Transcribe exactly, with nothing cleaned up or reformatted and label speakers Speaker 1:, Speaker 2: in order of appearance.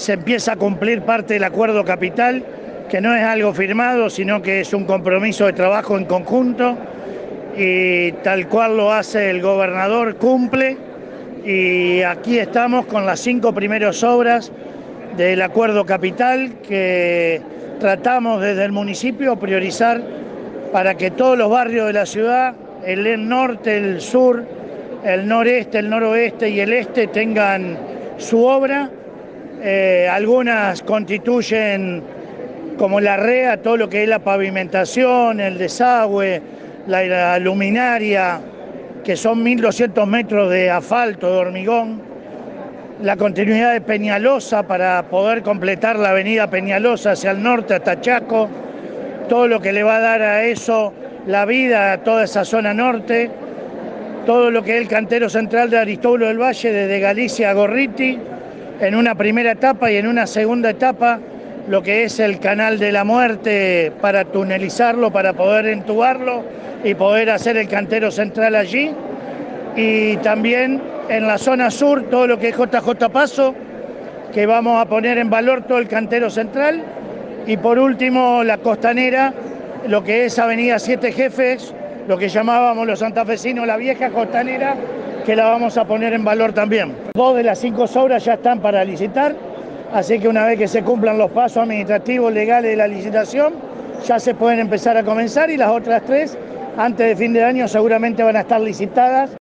Speaker 1: se empieza a cumplir parte del acuerdo capital, que no es algo firmado, sino que es un compromiso de trabajo en conjunto, y tal cual lo hace el gobernador, cumple, y aquí estamos con las cinco primeras obras del acuerdo capital que tratamos desde el municipio priorizar para que todos los barrios de la ciudad, el norte, el sur, el noreste, el noroeste y el este tengan su obra. Eh, algunas constituyen, como la R E A, todo lo que es la pavimentación, el desagüe, la, la luminaria, que son mil doscientos metros de asfalto, de hormigón, la continuidad de Peñalosa para poder completar la avenida Peñalosa hacia el norte hasta Chaco, todo lo que le va a dar a eso la vida a toda esa zona norte, todo lo que es el cantero central de Aristóbulo del Valle, desde Galicia a Gorriti, en una primera etapa, y en una segunda etapa lo que es el Canal de la Muerte para tunelizarlo, para poder entubarlo y poder hacer el cantero central allí. Y también en la zona sur todo lo que es J J Paso, que vamos a poner en valor todo el cantero central. Y por último la costanera, lo que es Avenida Siete Jefes, lo que llamábamos los santafesinos la vieja costanera, que la vamos a poner en valor también. Dos de las cinco obras ya están para licitar, así que una vez que se cumplan los pasos administrativos legales de la licitación, ya se pueden empezar a comenzar, y las otras tres, antes de fin de año, seguramente van a estar licitadas.